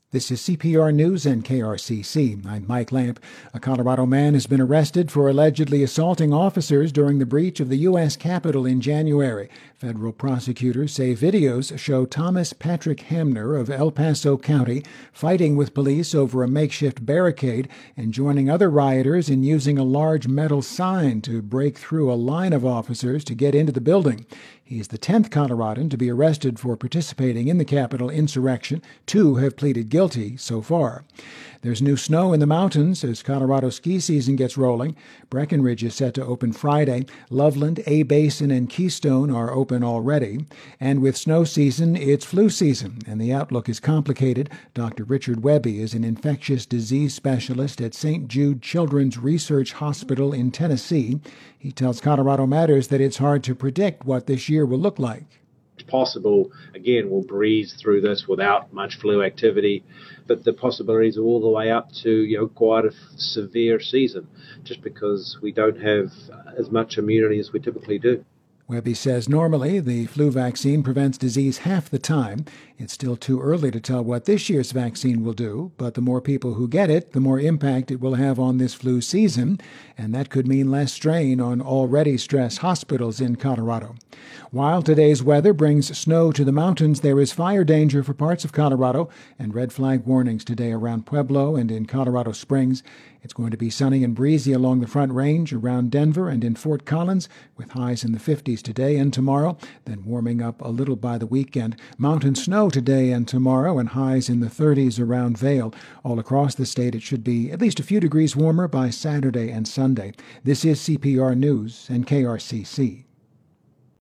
This is CPR News and KRCC. I'm Mike Lamp. A Colorado man has been arrested for allegedly assaulting officers during the breach of the U.S. Capitol in January. Federal prosecutors say videos show Thomas Patrick Hamner of El Paso County fighting with police over a makeshift barricade and joining other rioters in using a large metal sign to break through a line of officers to get into the building. He's the 10th Coloradan to be arrested for participating in the Capitol insurrection. 2 have pleaded guilty so far. There's new snow in the mountains as Colorado ski season gets rolling. Breckenridge is set to open Friday. Loveland, A-Basin, and Keystone are open already. And with snow season, it's flu season, and the outlook is complicated. Dr. Richard Webby is an infectious disease specialist at St. Jude Children's Research Hospital in Tennessee. He tells Colorado Matters that it's hard to predict what this year will look like. It's possible, again, we'll breeze through this without much flu activity, but the possibilities are all the way up to, quite a severe season, just because we don't have as much immunity as we typically do. Webby says normally the flu vaccine prevents disease half the time. It's still too early to tell what this year's vaccine will do, but the more people who get it, the more impact it will have on this flu season, and that could mean less strain on already stressed hospitals in Colorado. While today's weather brings snow to the mountains, there is fire danger for parts of Colorado and red flag warnings today around Pueblo and in Colorado Springs. It's going to be sunny and breezy along the Front Range, around Denver and in Fort Collins, with highs in the 50s today and tomorrow, then warming up a little by the weekend. Mountain snow today and tomorrow and highs in the 30s around Vail. All across the state, it should be at least a few degrees warmer by Saturday and Sunday. This is CPR News and KRCC.